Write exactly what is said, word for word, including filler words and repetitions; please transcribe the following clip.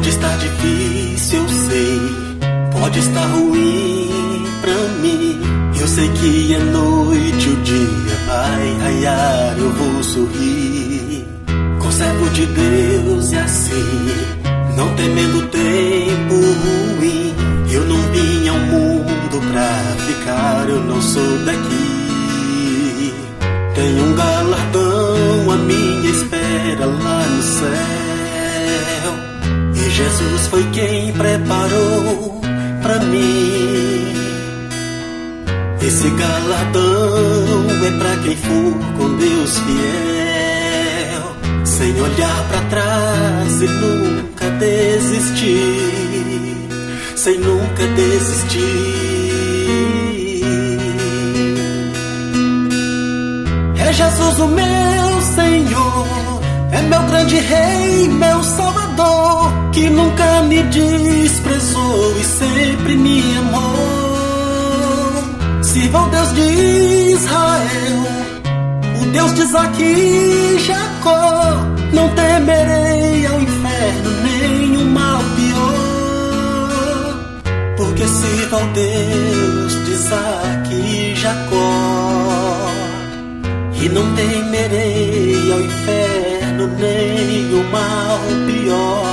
Pode estar difícil, eu sei, pode estar ruim pra mim. Eu sei que é noite, o dia vai raiar, eu vou sorrir. Com servo de Deus e assim, não temendo tempo ruim. Eu não vim ao mundo pra ficar, eu não sou daqui. Tem um galardão à minha espera lá no céu, e Jesus foi quem preparou pra mim. Esse galardão é pra quem for com Deus fiel, sem olhar pra trás e nunca desistir, sem nunca desistir. É Jesus o meu Senhor, é meu grande Rei, meu Salvador, que nunca me desprezou e sempre me amou. Sirva o Deus de Israel, o Deus de Isaac e Jacó. Não temerei ao inferno nem o mal pior, porque sirva ao Deus de Isaac e Jacó. E não temerei ao inferno nem o mal pior,